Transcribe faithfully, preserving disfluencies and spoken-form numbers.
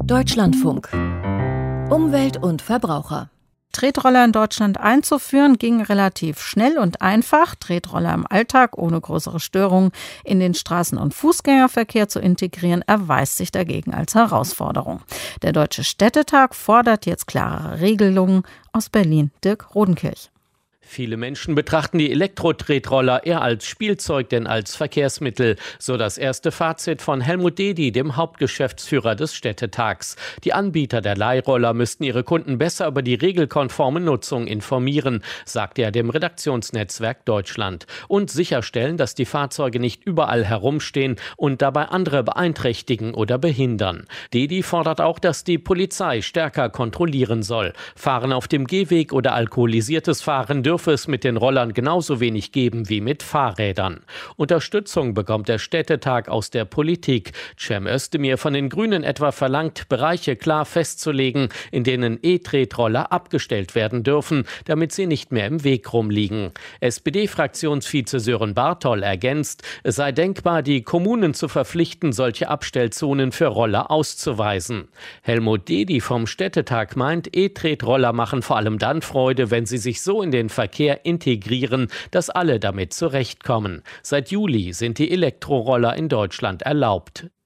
Deutschlandfunk. Umwelt und Verbraucher. Tretroller in Deutschland einzuführen, ging relativ schnell und einfach. Tretroller im Alltag ohne größere Störungen in den Straßen- und Fußgängerverkehr zu integrieren, erweist sich dagegen als Herausforderung. Der Deutsche Städtetag fordert jetzt klarere Regelungen. Aus Berlin, Dirk Rodenkirch. Viele Menschen betrachten die Elektro-Tretroller eher als Spielzeug denn als Verkehrsmittel. So das erste Fazit von Helmut Dedi, dem Hauptgeschäftsführer des Städtetags. Die Anbieter der Leihroller müssten ihre Kunden besser über die regelkonforme Nutzung informieren, sagt er dem Redaktionsnetzwerk Deutschland. Und sicherstellen, dass die Fahrzeuge nicht überall herumstehen und dabei andere beeinträchtigen oder behindern. Dedi fordert auch, dass die Polizei stärker kontrollieren soll. Fahren auf dem Gehweg oder alkoholisiertes Fahren dürfen es mit den Rollern genauso wenig geben wie mit Fahrrädern. Unterstützung bekommt der Städtetag aus der Politik. Cem Özdemir von den Grünen etwa verlangt, Bereiche klar festzulegen, in denen E-Tretroller abgestellt werden dürfen, damit sie nicht mehr im Weg rumliegen. S P D-Fraktionsvize Sören Bartol ergänzt, es sei denkbar, die Kommunen zu verpflichten, solche Abstellzonen für Roller auszuweisen. Helmut Dedi vom Städtetag meint, E-Tretroller machen vor allem dann Freude, wenn sie sich so in den Verkehr integrieren, dass alle damit zurechtkommen. Seit Juli sind die Elektroroller in Deutschland erlaubt.